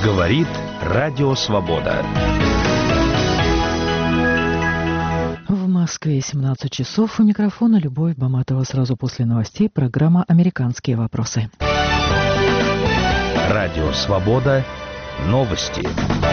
Говорит Радио Свобода. В Москве 17 часов. У микрофона Любовь Баматова. Сразу после новостей программа «Американские вопросы». Радио Свобода. Новости.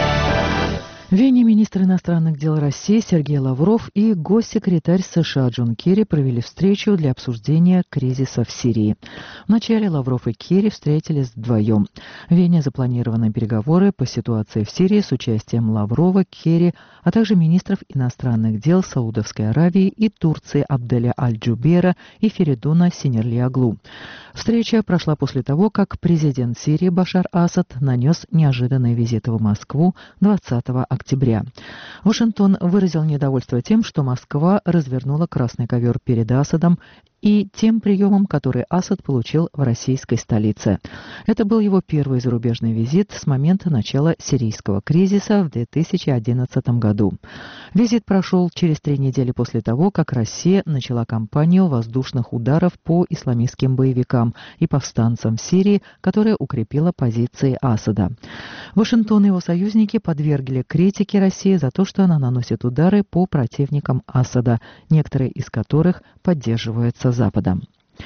В Вене министр иностранных дел России Сергей Лавров и госсекретарь США Джон Керри провели встречу для обсуждения кризиса в Сирии. Вначале Лавров и Керри встретились вдвоем. В Вене запланированы переговоры по ситуации в Сирии с участием Лаврова, Керри, а также министров иностранных дел Саудовской Аравии и Турции Абделя Аль-Джубера и Феридуна Синерли-Аглу. Встреча прошла после того, как президент Сирии Башар Асад нанес неожиданный визит в Москву 20 октября. Вашингтон выразил недовольство тем, что Москва развернула красный ковер перед Асадом и тем приемом, который Асад получил в российской столице. Это был его первый зарубежный визит с момента начала сирийского кризиса в 2011 году. Визит прошел через 3 недели после того, как Россия начала кампанию воздушных ударов по исламистским боевикам и повстанцам в Сирии, которая укрепила позиции Асада. Вашингтон и его союзники подвергли критике России за то, что она наносит удары по противникам Асада, некоторые из которых поддерживаются Западом.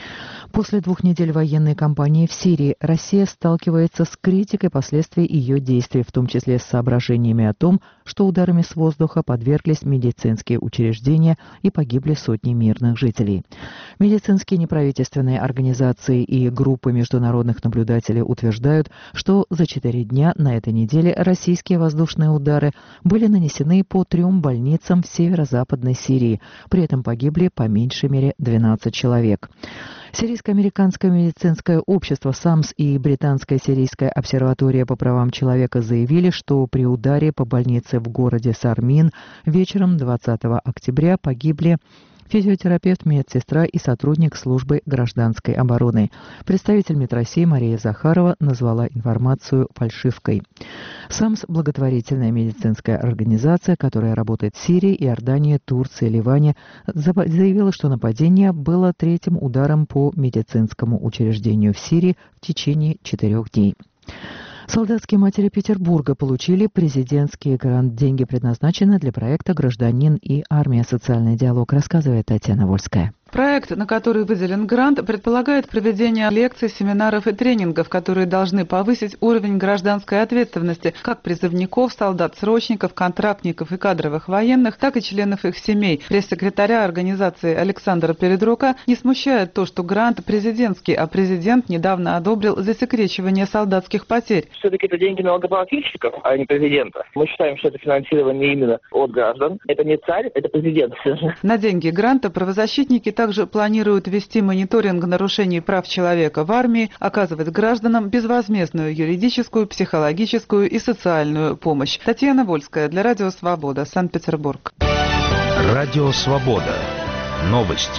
После 2 недель военной кампании в Сирии Россия сталкивается с критикой последствий ее действий, в том числе с соображениями о том, что ударами с воздуха подверглись медицинские учреждения и погибли сотни мирных жителей. Медицинские неправительственные организации и группы международных наблюдателей утверждают, что за 4 дня на этой неделе российские воздушные удары были нанесены по 3 больницам в северо-западной Сирии. При этом погибли по меньшей мере 12 человек. Сирийско-американское медицинское общество САМС и Британская сирийская обсерватория по правам человека заявили, что при ударе по больнице в городе Сармин вечером 20 октября погибли физиотерапевт, медсестра и сотрудник службы гражданской обороны. Представитель МИД России Мария Захарова назвала информацию фальшивкой. САМС – благотворительная медицинская организация, которая работает в Сирии, Иордании, Турции, Ливане, заявила, что нападение было 3-м ударом по медицинскому учреждению в Сирии в течение 4 дней. Солдатские матери Петербурга получили президентский грант. Деньги предназначены для проекта «Гражданин и армия. Социальный диалог», рассказывает Татьяна Вольская. Проект, на который выделен грант, предполагает проведение лекций, семинаров и тренингов, которые должны повысить уровень гражданской ответственности как призывников, солдат-срочников, контрактников и кадровых военных, так и членов их семей. Пресс-секретаря организации Александра Передрука не смущает то, что грант президентский, а президент недавно одобрил засекречивание солдатских потерь. Все-таки это деньги налогоплательщиков, а не президента. Мы считаем, что это финансирование именно от граждан. Это не царь, это президент. На деньги гранта правозащитники также планируют вести мониторинг нарушений прав человека в армии, оказывать гражданам безвозмездную юридическую, психологическую и социальную помощь. Татьяна Вольская для Радио Свобода, Санкт-Петербург. Радио Свобода. Новости.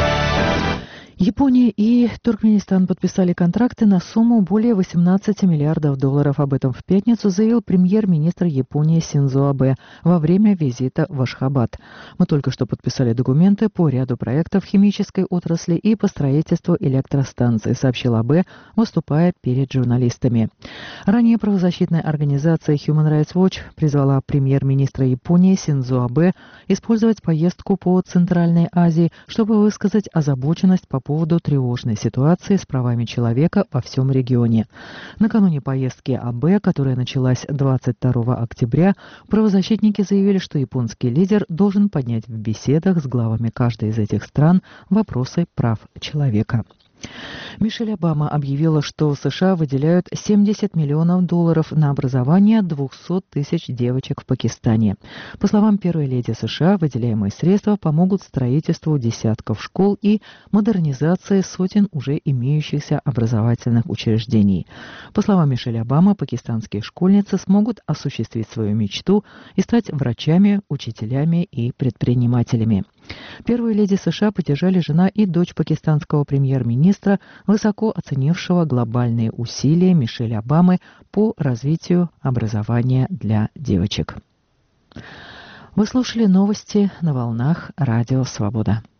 Япония и Туркменистан подписали контракты на сумму более 18 миллиардов долларов. Об этом в пятницу заявил премьер-министр Японии Синдзо Абэ во время визита в Ашхабад. Мы только что подписали документы по ряду проектов в химической отрасли и по строительству электростанций, сообщил Абэ, выступая перед журналистами. Ранее правозащитная организация Human Rights Watch призвала премьер-министра Японии Синдзо Абэ использовать поездку по Центральной Азии, чтобы высказать озабоченность по поводу тревожной ситуации с правами человека во всем регионе. Накануне поездки Абэ, которая началась 22 октября, правозащитники заявили, что японский лидер должен поднять в беседах с главами каждой из этих стран вопросы прав человека. Мишель Обама объявила, что США выделяют $70 миллионов на образование 200 тысяч девочек в Пакистане. По словам первой леди США, выделяемые средства помогут строительству десятков школ и модернизации сотен уже имеющихся образовательных учреждений. По словам Мишель Обама, пакистанские школьницы смогут осуществить свою мечту и стать врачами, учителями и предпринимателями. Первую леди США поддержали жена и дочь пакистанского премьер-министра, высоко оценившего глобальные усилия Мишель Обамы по развитию образования для девочек. Вы слушали новости на волнах Радио Свобода.